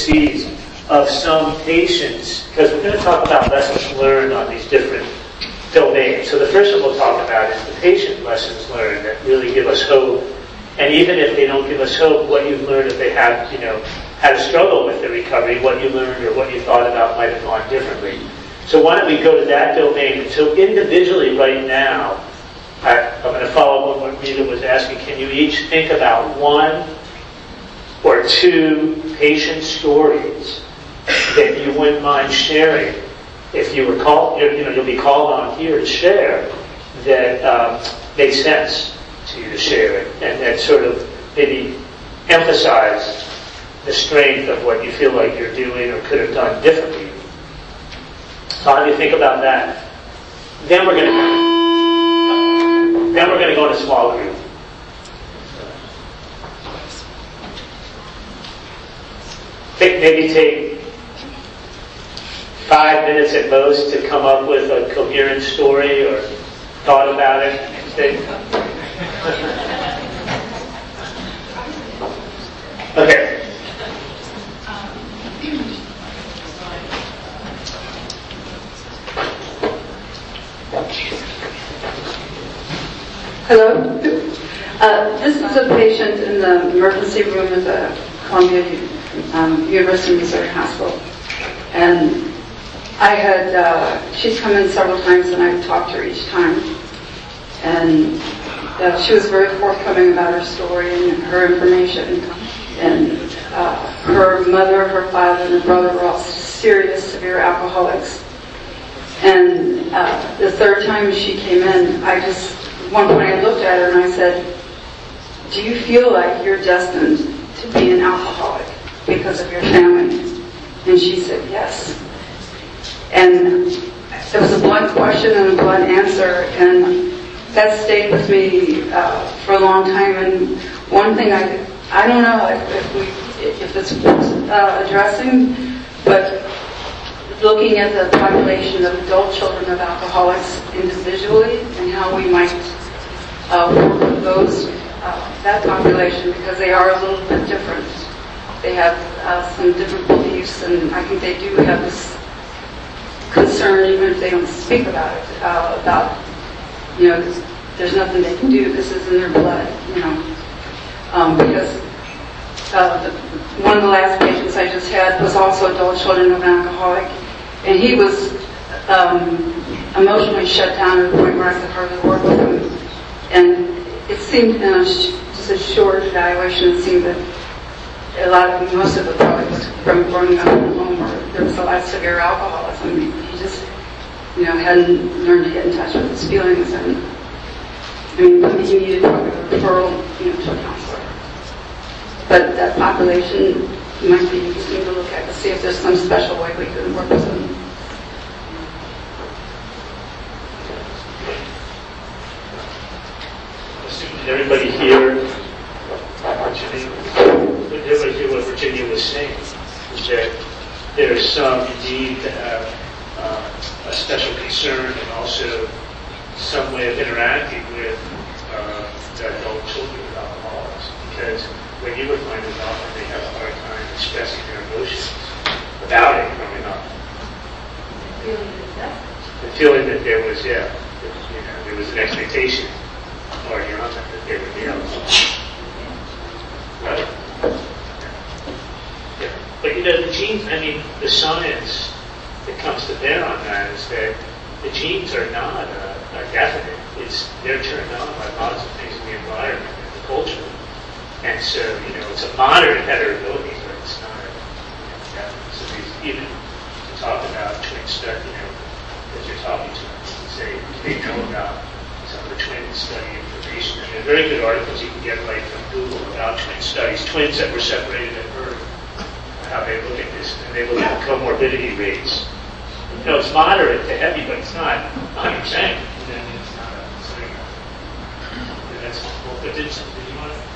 intricacies of some patients, because we're going to talk about lessons learned on these different domains. So the first one we'll talk about is the patient lessons learned that really give us hope. And even if they don't give us hope, what you've learned if they have, had a struggle with the recovery, what you learned or what you thought about might have gone differently. So why don't we go to that domain? And so individually right now, I'm going to follow up on what Rita was asking. Can you each think about one or two patient stories that you wouldn't mind sharing? If you were called, you'll be called on here to share that makes sense to you to share it, and that sort of maybe emphasize the strength of what you feel like you're doing or could have done differently. So how do you think about that? Then we're going to go in a small group. Maybe take 5 minutes at most to come up with a coherent story or thought about it. Okay. Hello. This is a patient in the emergency room at the Columbia University Missouri Hospital. And she's come in several times and I've talked to her each time. And she was very forthcoming about her story and her information. And her mother, her father, and her brother were all serious, severe alcoholics. And the third time she came in, at one point I looked at her and I said, do you feel like you're destined to be an alcoholic because of your family? And she said, yes. And it was a blunt question and a blunt answer, and that stayed with me for a long time. And one thing I don't know if it's addressing, but looking at the population of adult children of alcoholics individually and how we might work with that population, because they are a little bit different. They have some different beliefs, and I think they do have this concern, even if they don't speak about it, about, there's nothing they can do. This is in their blood, because one of the last patients I just had was also adult children of an alcoholic, and he was emotionally shut down to the point where I could hardly work with him. And it seemed, just a short evaluation, it seemed that most of it probably was from growing up in a home where there was a lot of severe alcoholism. He just, hadn't learned to get in touch with his feelings, and he needed probably a referral, to a counselor. But that population might be interesting to look at to see if there's some special way we can work with them. Everybody here, everybody hear what Virginia was saying, is that there's some need to have a special concern and also some way of interacting with the adult children of alcoholics, because when you would find it often they have a hard time expressing their emotions without it growing up. The feeling that there was, there was an expectation already on that they would be alcoholics. Right? Yeah. But the genes, the science that comes to bear on that is that the genes are not definite. They're turned on by lots of things in the environment and the culture. And so, it's a moderate heritability, but it's not definite. So even to talk about twin study, as you're talking to them, say they know about some of the twin study information. And there are very good articles you can get right from Google about twin studies, twins that were separated at birth, how they look at this, and they look at comorbidity rates. It's moderate to heavy, but it's not 100%. And then it's not a study. And that's cool. But did you want to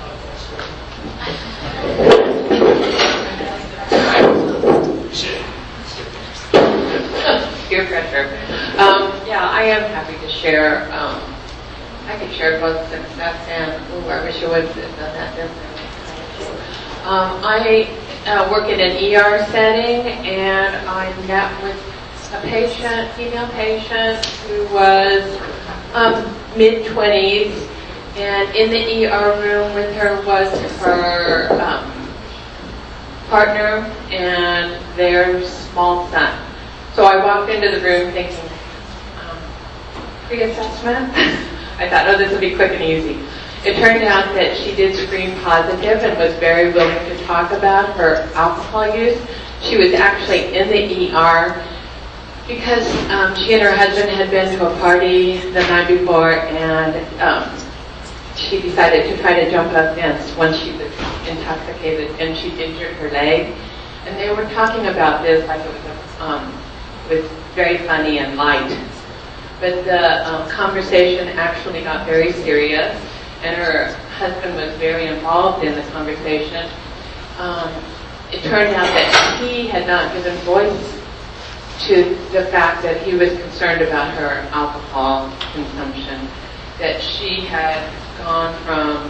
Peer pressure. I am happy to share. I can share both success and, I wish I would have done that differently. work in an ER setting, and I met with a patient, female patient, who was mid-20s, and in the ER room with her was her partner and their small son. So I walked into the room thinking, pre-assessment? I thought, oh, this will be quick and easy. It turned out that she did screen positive and was very willing to talk about her alcohol use. She was actually in the ER because she and her husband had been to a party the night before, and she decided to try to jump a fence when she was intoxicated, and she injured her leg. And they were talking about this like it was very funny and light. But the conversation actually got very serious, and her husband was very involved in the conversation. It turned out that he had not given voice to the fact that he was concerned about her alcohol consumption, that she had gone from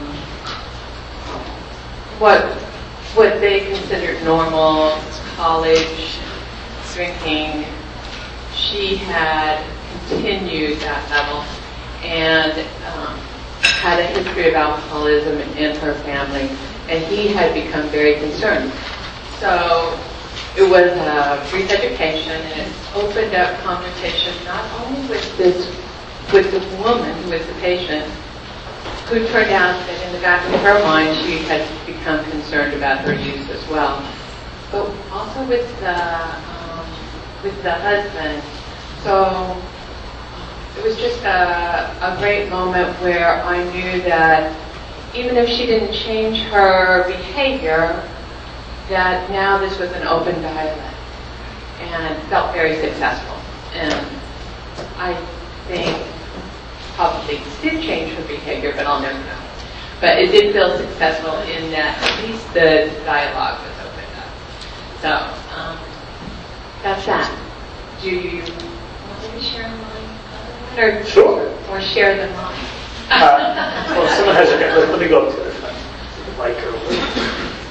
what they considered normal college drinking. She had continued that level and had a history of alcoholism in her family, and he had become very concerned. So it was a brief education, and it opened up conversation not only with the woman who was the patient, who turned out that in the back of her mind she had become concerned about her use as well, but also with the husband. So it was just a great moment where I knew that even if she didn't change her behavior, that now this was an open dialogue and felt very successful. And I think probably did change her behavior, but I'll never know. But it did feel successful in that at least the dialogue was opened up. So that's that. Do you want me to share mine? Or, sure. Or share them mine? Well, someone has a, let me go to the mic over.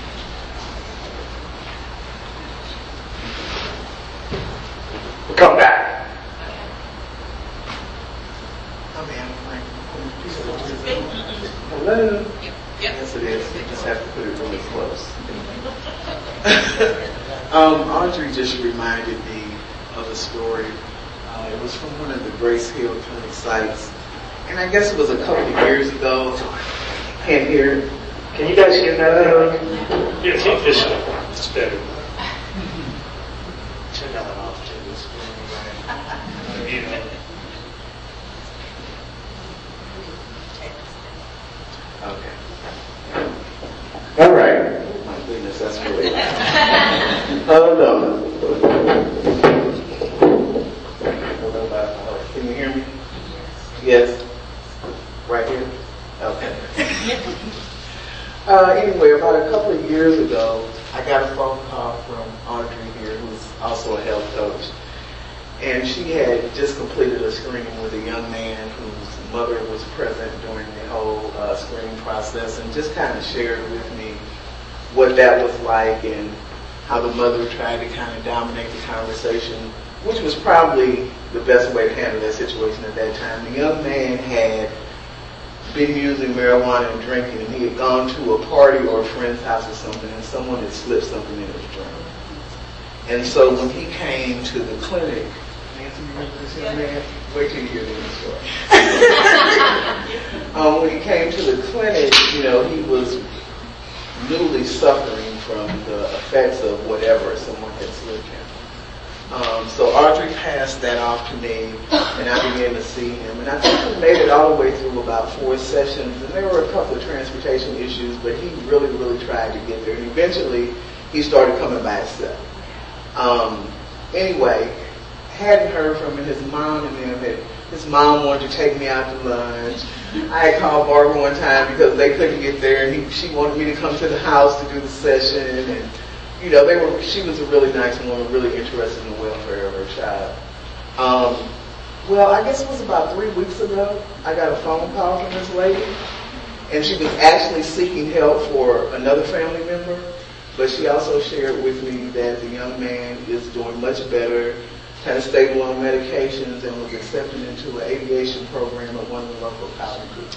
We'll come back. Hello? Yes, it is. You just have to put it really close. Audrey just reminded me of a story. It was from one of the Grace Hill Clinic sites. And I guess it was a couple of years ago. Can't hear. Can you guys hear that? Yeah, take this one. It's better. Turn that one off, too. Okay. All right. My goodness, that's really oh no. Can you hear me? Yes. Right here? Okay. Anyway, about a couple of years ago, I got a phone call from Audrey here, who's also a health coach. And she had just completed a screening with a young man whose mother was present during the whole screening process, and just kind of shared with me what that was like and how the mother tried to kind of dominate the conversation, which was probably the best way to handle that situation at that time. The young man had been using marijuana and drinking, and he had gone to a party or a friend's house or something, and someone had slipped something in his drink. And so when he came to the clinic, Nancy, you remember this young man? Wait till you hear the story. When he came to the clinic, he was newly suffering from the effects of whatever someone had slipped him. So Audrey passed that off to me, and I began to see him. And I think we made it all the way through about 4 sessions, and there were a couple of transportation issues, but he really, really tried to get there. And eventually, he started coming by himself. Anyway, hadn't heard from his mom and them. His mom wanted to take me out to lunch. I had called Barbara one time because they couldn't get there, and she wanted me to come to the house to do the session. And she was a really nice woman, really interested in the welfare of her child. Well, I guess it was about 3 weeks ago, I got a phone call from this lady, and she was actually seeking help for another family member But she also shared with me that the young man is doing much better, kind of stable on medications, and was accepted into an aviation program at one of the local colleges.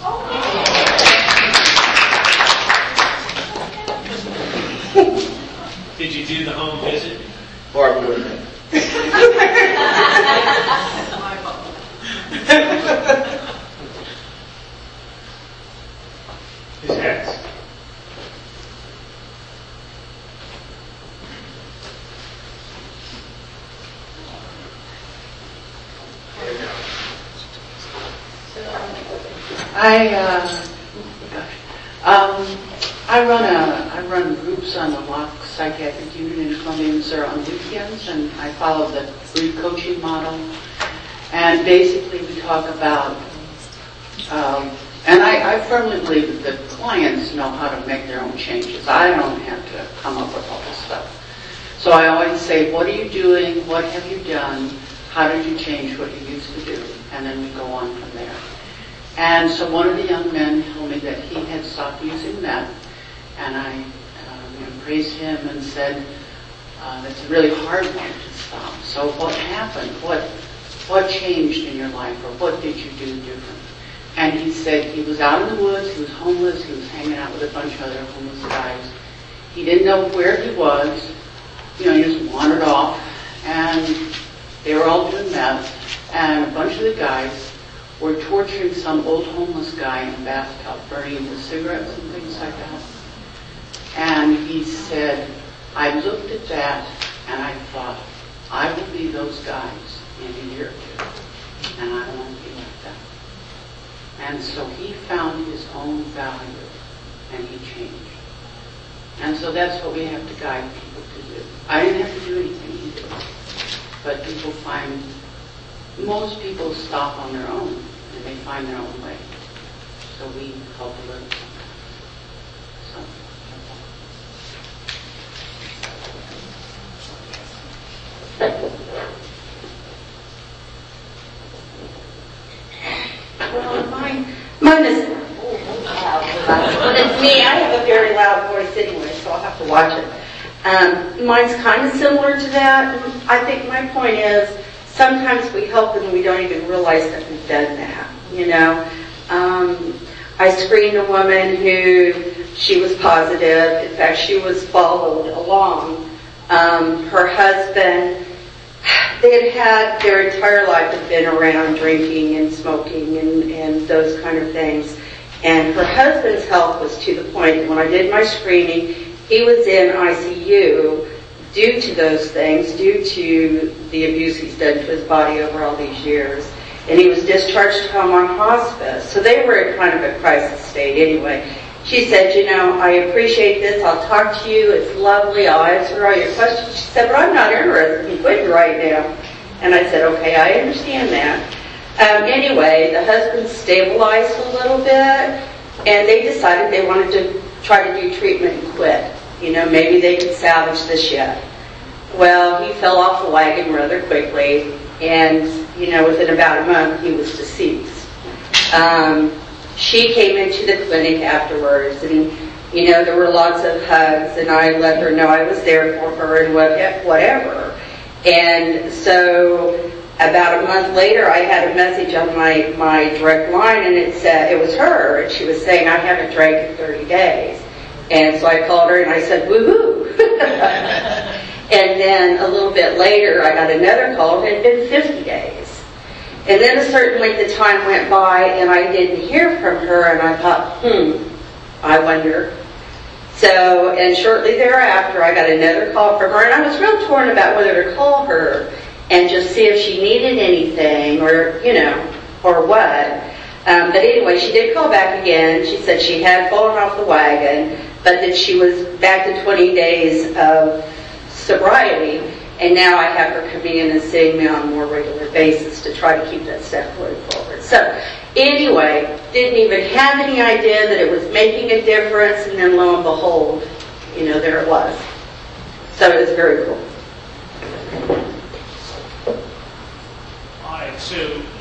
Did you do the home visit? Barbara with me. Who's next? I run groups on the Locke Psychiatric Unit in Columbia, Missouri on weekends, and I follow the free coaching model. And basically we talk about, and I firmly believe that the clients know how to make their own changes. I don't have to come up with all this stuff. So I always say, what are you doing? What have you done? How did you change what you used to do? And then we go on from there. And so one of the young men told me that he had stopped using meth, and I praised him and said, it's a really hard one to stop. So what happened? What changed in your life, or what did you do different? And he said he was out in the woods, he was homeless, he was hanging out with a bunch of other homeless guys. He didn't know where he was, he just wandered off, and they were all doing meth, and a bunch of the guys were torturing some old homeless guy in a bathtub, burning him with cigarettes and things like that. And he said, I looked at that and I thought, I will be those guys in a year or two, and I won't be like that. And so he found his own value, and he changed. And so that's what we have to guide people to do. I didn't have to do anything either, but most people stop on their own, and they find their own way. So we help a little. Well, mine is, well, it's me. I have a very loud voice anyway, so I'll have to watch it. Mine's kind of similar to that. I think my point is sometimes we help and we don't even realize that we've done that, I screened a woman who, she was positive. In fact, she was followed along. Her husband, they had their entire life had been around drinking and smoking and those kind of things. And her husband's health was to the point that when I did my screening, he was in ICU due to those things, due to the abuse he's done to his body over all these years. And he was discharged home on hospice. So they were in kind of a crisis state anyway. She said, I appreciate this. I'll talk to you. It's lovely. I'll answer all your questions. She said, but I'm not interested in quitting right now. And I said, okay, I understand that. Anyway, the husband stabilized a little bit, and they decided they wanted to try to do treatment and quit. Maybe they could salvage this yet. Well, he fell off the wagon rather quickly, and, within about a month, he was deceased. She came into the clinic afterwards, and, there were lots of hugs, and I let her know I was there for her and whatever. And so about a month later, I had a message on my direct line, and it said, it was her, and she was saying, I haven't drank in 30 days. And so I called her and I said, woohoo. And then a little bit later, I got another call. It had been 50 days. And then a certain length of time went by and I didn't hear from her, and I thought, I wonder. So, and shortly thereafter, I got another call from her, and I was real torn about whether to call her and just see if she needed anything or, or what. But anyway, she did call back again. She said she had fallen off the wagon, but that she was back to 20 days of sobriety, and now I have her coming in and seeing me on a more regular basis to try to keep that step going forward. So anyway, didn't even have any idea that it was making a difference, and then lo and behold, there it was. So it was very cool. All right, so